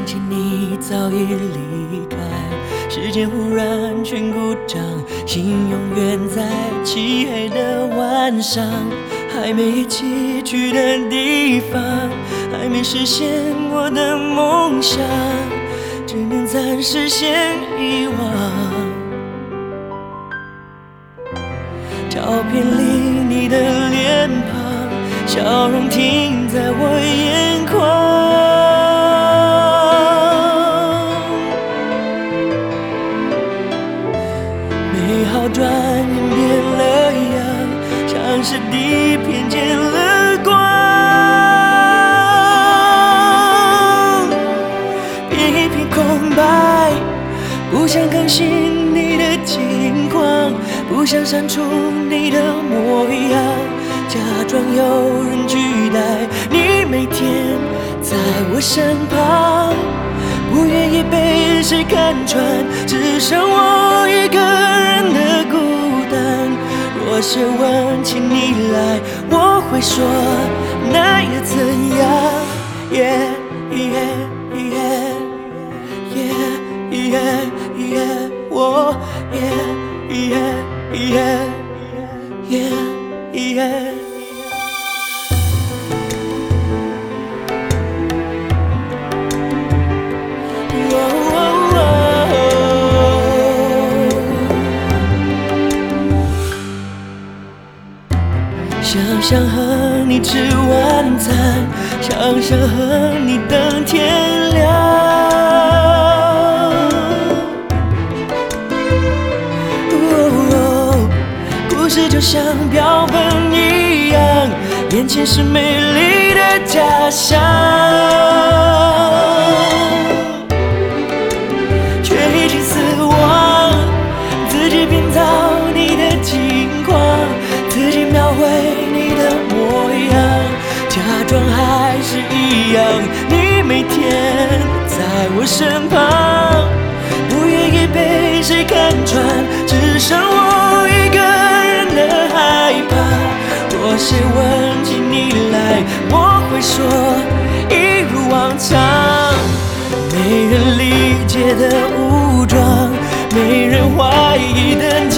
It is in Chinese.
起你早已离开，时间忽然全故障，心永远在漆黑的晚上，还没一起去的地方，还没实现我的梦想，只能暂时先遗忘。照片里你的脸庞，笑容停在我眼眶。美好转眼变了样，像是地片见了光。一片空白，不想更新你的近况，不想删除你的模样，假装有人取代你每天在我身旁，不愿意被谁看穿，只剩我一个人的孤单。若是问起你来，我会说那又怎样？我想想和你吃晚餐，想想和你等天亮。故事就像标本一样，眼前是美丽的假象，却已经死亡。自己编造你的近况，自己描绘你的模样，假装还是一样。你每天在我身旁，不愿意被谁看穿，只剩我一个人的害怕。若谁问起你来，我会说一如往常。没人理解的武装，没人怀疑的